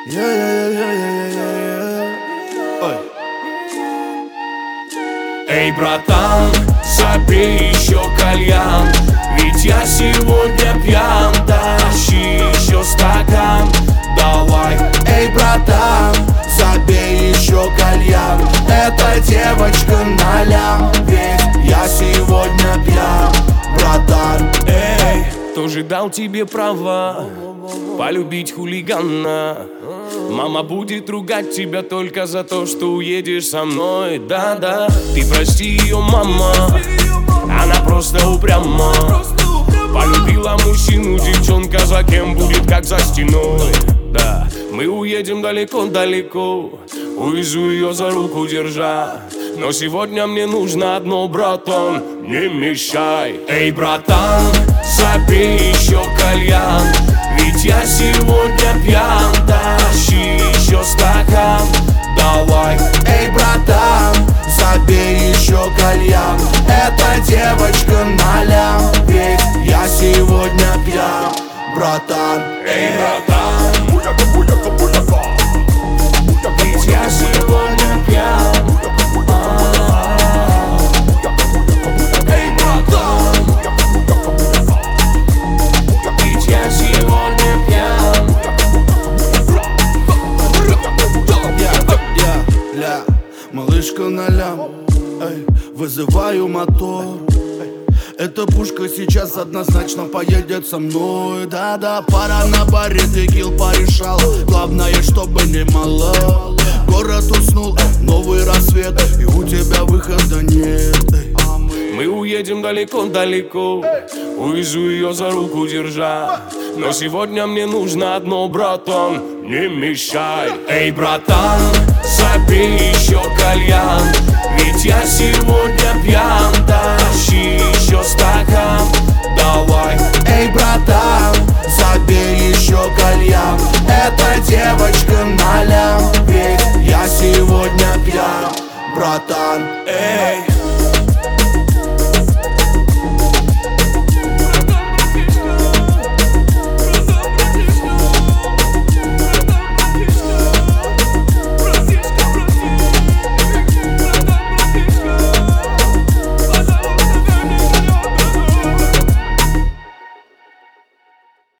Эй, братан, забей еще кальян, ведь я сегодня пьян. Тащи еще стакан, давай. Эй, братан, забей еще кальян, эта девочка на лям, ведь я сегодня пьян, братан. Эй, кто же дал тебе права полюбить хулигана? Мама будет ругать тебя только за то, что уедешь со мной. Да-да, ты прости ее, мама, она просто упряма. Полюбила мужчину, девчонка за кем будет, как за стеной. Да, мы уедем далеко-далеко, увезу ее за руку держа. Но сегодня мне нужно одно, братан, не мешай. Эй, братан, забей еще кальян, ведь я сегодня пьян. Тащи еще стакан, давай. Эй, братан, забей еще кальян, эта девочка на лям, ведь я сегодня пьян, братан. Эй, братан, ведь я сегодня пьян. Эй, братан, ведь я сегодня пьян. Малышка на лям, эй, вызываю мотор. Эта пушка сейчас однозначно поедет со мной. Да-да, пара на баре текил порешала, главное, чтобы не мало. Город уснул, новый рассвет, и у тебя выхода нет. Мы уедем далеко-далеко, увезу ее за руку держа. Но сегодня мне нужно одно, братан, не мешай. Эй, братан, забей еще кальян, ведь я сегодня пьян. Тащи еще стакан, давай. Эй, братан, забей еще кальян, эта девочка на лям, ведь я сегодня пьян, братан. Эй,